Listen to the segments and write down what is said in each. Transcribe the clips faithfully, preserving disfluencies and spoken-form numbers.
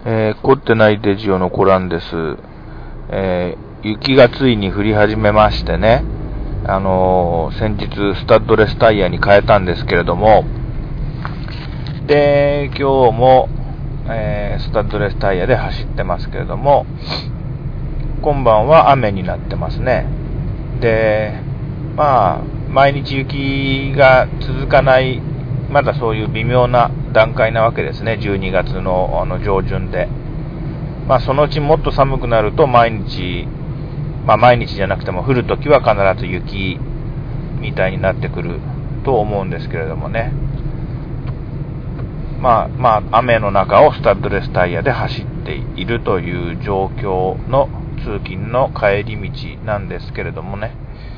えー、凝ってないデジオのコランです。えー、雪がついに降り始めましてね、あのー、先日スタッドレスタイヤに変えたんですけれども、で、今日も、えー、スタッドレスタイヤで走ってますけれども、今晩は雨になってますね。で、まあ、毎日雪が続かない、まだそういう微妙な段階なわけですね。じゅうにがつの、あの上旬で。まあそのうちもっと寒くなると毎日、まあ毎日じゃなくても降るときは必ず雪みたいになってくると思うんですけれどもね。まあまあ雨の中をスタッドレスタイヤで走っているという状況の通勤の帰り道なんですけれどもね。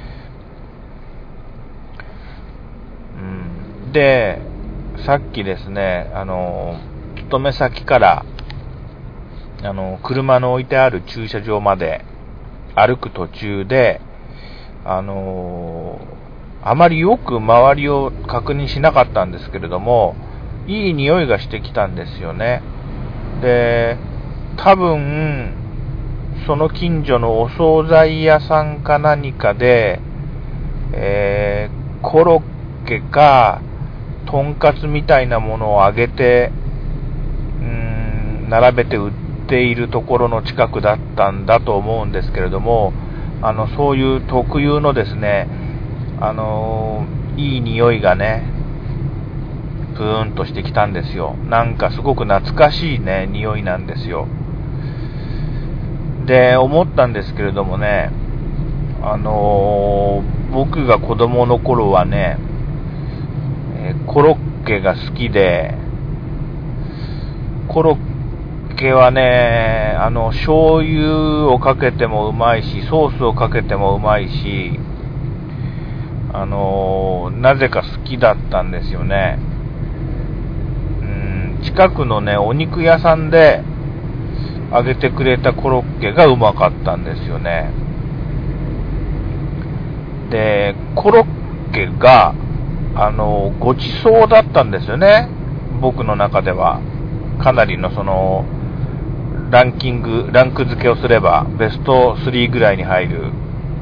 で、さっきですね、あの、勤め先から、あの、車の置いてある駐車場まで歩く途中で、あの、あまりよく周りを確認しなかったんですけれども、いい匂いがしてきたんですよね。で、多分、その近所のお惣菜屋さんか何かで、えー、コロッケか、とんかつみたいなものを揚げて、うーん、並べて売っているところの近くだったんだと思うんですけれども、あの、そういう特有のですね、あのー、いい匂いがね、プーンとしてきたんですよ。なんかすごく懐かしいね、匂いなんですよ。で、思ったんですけれどもね、あのー、僕が子供の頃はね、コロッケが好きで、コロッケはね、あの、醤油をかけてもうまいし、ソースをかけてもうまいし、あの、なぜか好きだったんですよね。うん、近くのね、お肉屋さんで揚げてくれたコロッケがうまかったんですよね。で、コロッケが、あの、ごちそうだったんですよね。僕の中では。かなりのその、ランキング、ランク付けをすれば、ベストスリーぐらいに入る。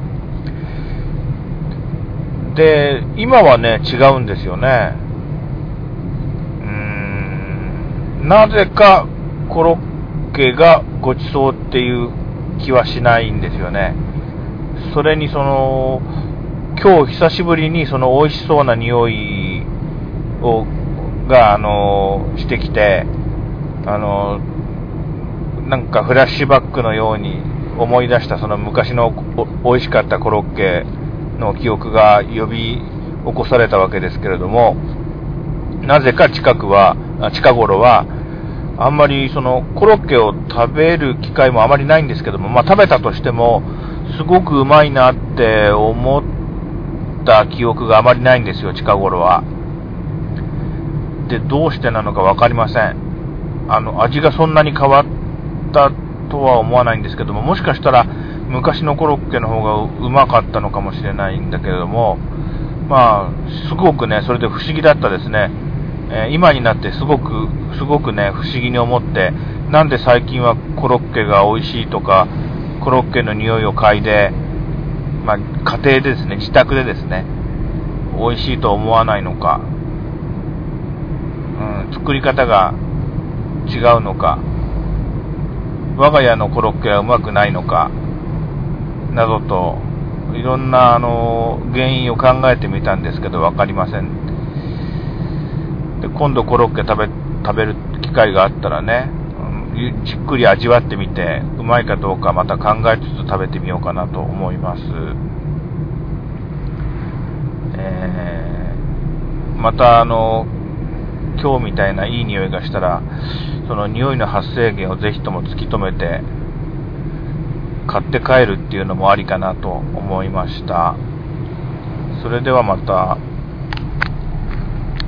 で、今はね、違うんですよね。うーん、なぜか、コロッケがごちそうっていう気はしないんですよね。それにその、今日久しぶりにその美味しそうな匂いをがあのしてきて、あのなんかフラッシュバックのように思い出したその昔の美味しかったコロッケの記憶が呼び起こされたわけですけれども、なぜか近くは近頃はあんまりそのコロッケを食べる機会もあまりないんですけども、まあ食べたとしてもすごくうまいなって思ってた記憶があまりないんですよ、近頃は。で、どうしてなのかわかりません。あの、味がそんなに変わったとは思わないんですけども、もしかしたら昔のコロッケの方がうまかったのかもしれないんだけれども、まあ、すごくね、それで不思議だったですね。えー、今になってすごく、すごくね、不思議に思って、なんで最近はコロッケが美味しいとか、コロッケの匂いを嗅いで、まあ、家庭でですね、自宅でですね、美味しいと思わないのか、うん、作り方が違うのか、我が家のコロッケはうまくないのか、などと、いろんな、あの、原因を考えてみたんですけど、わかりません。で、今度コロッケ食べ、食べる機会があったらね、じっくり味わってみて、うまいかどうかまた考えつつ食べてみようかなと思います。えー、またあの今日みたいないい匂いがしたら、その匂いの発生源をぜひとも突き止めて買って帰るっていうのもありかなと思いました。それではまた。